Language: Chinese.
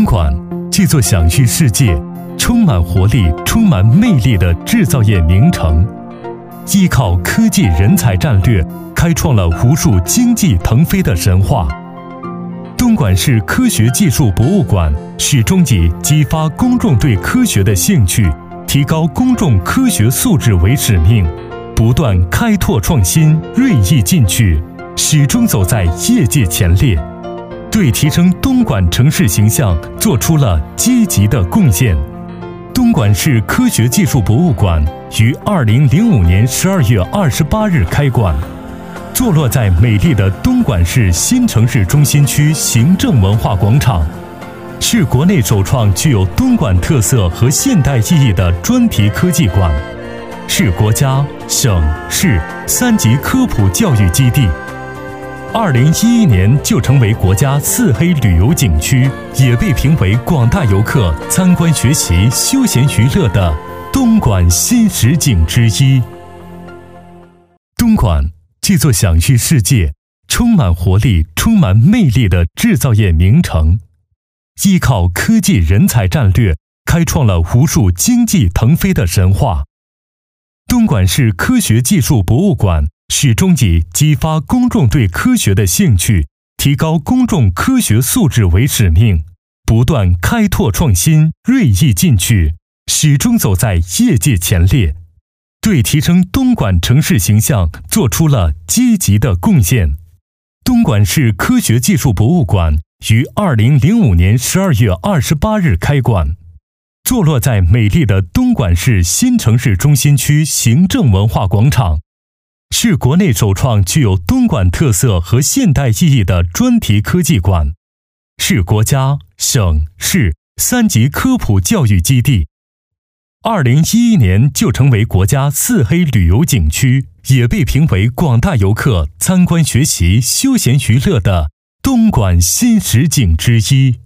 莞，这座享誉世界、充满活力、充满魅力的制造业名城，依靠科技人才战略，开创了无数经济腾飞的神话。东莞市科学技术博物馆始终以激发公众对科学的兴趣，提高公众科学素质为使命，不断开拓创新，锐意进取，始终走在业界前列，对提升东莞城市形象做出了积极的贡献。东莞市科学技术博物馆于2005年12月28日开馆，坐落在美丽的东莞市新城市中心区行政文化广场，是国内首创具有东莞特色和现代意义的专题科技馆，是国家、省、市3级科普教育基地。2011年就成为国家4A旅游景区，也被评为广大游客参观学习、休闲娱乐的东莞新实景之一。东莞，这座享誉世界、充满活力、充满魅力的制造业名城，依靠科技人才战略，开创了无数经济腾飞的神话。东莞市科学技术博物馆始终以激发公众对科学的兴趣，提高公众科学素质为使命，不断开拓创新，锐意进取，始终走在业界前列，对提升东莞城市形象做出了积极的贡献。东莞市科学技术博物馆于2005年12月28日开馆，坐落在美丽的东莞市新城市中心区行政文化广场，是国内首创具有东莞特色和现代意义的专题科技馆，是国家、省、市3级科普教育基地。2011年就成为国家4A旅游景区，也被评为广大游客参观学习、休闲娱乐的东莞新实景之一。